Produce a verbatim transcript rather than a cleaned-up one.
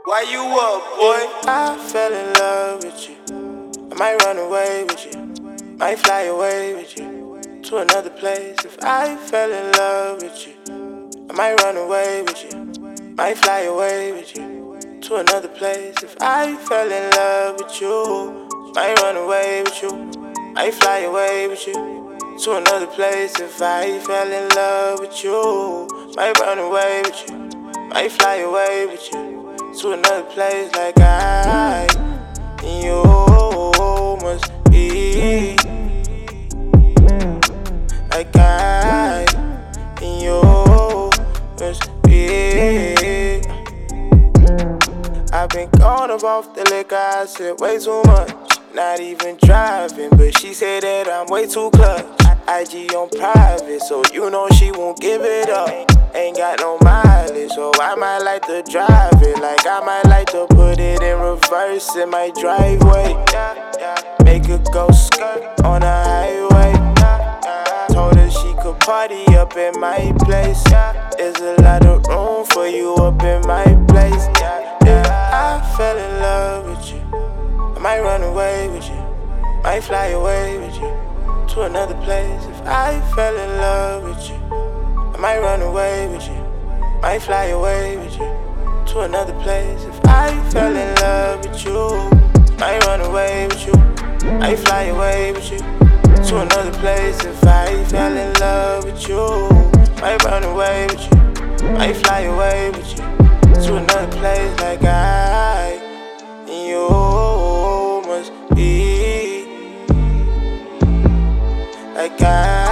Why you up, boy? I fell in love with you. I might run away with you. Might fly away with you to another place. If I fell in love with you, I might run away with you. Might fly away with you to another place. If I fell in love with you, might run away with you. Might fly away with you to another place. If I fell in love with you, might run away with you. Might fly away with you to another place. Like I and you must be. Like I and you must be. I've been gone up off the liquor, I said way too much. Not even driving, but she said that I'm way too clutch. I G on private, so you know she won't give it up. Ain't got no mileage, so I might like to drive it. Like I might like to put it in reverse in my driveway. Make her go skirt on the highway. Told her she could party up in my place. There's a lot of room for you up in my place. I fell in love with you. I might run away with you. Might fly away with you to another place. If I fell in love with you, I might run away with you. Might fly away with you to another place. If I fell in love with you, might run away with you. Might fly away with you to another place. If I fell in love with you, might run away with you. Might fly away with you to another place. Like I and you must be. Like I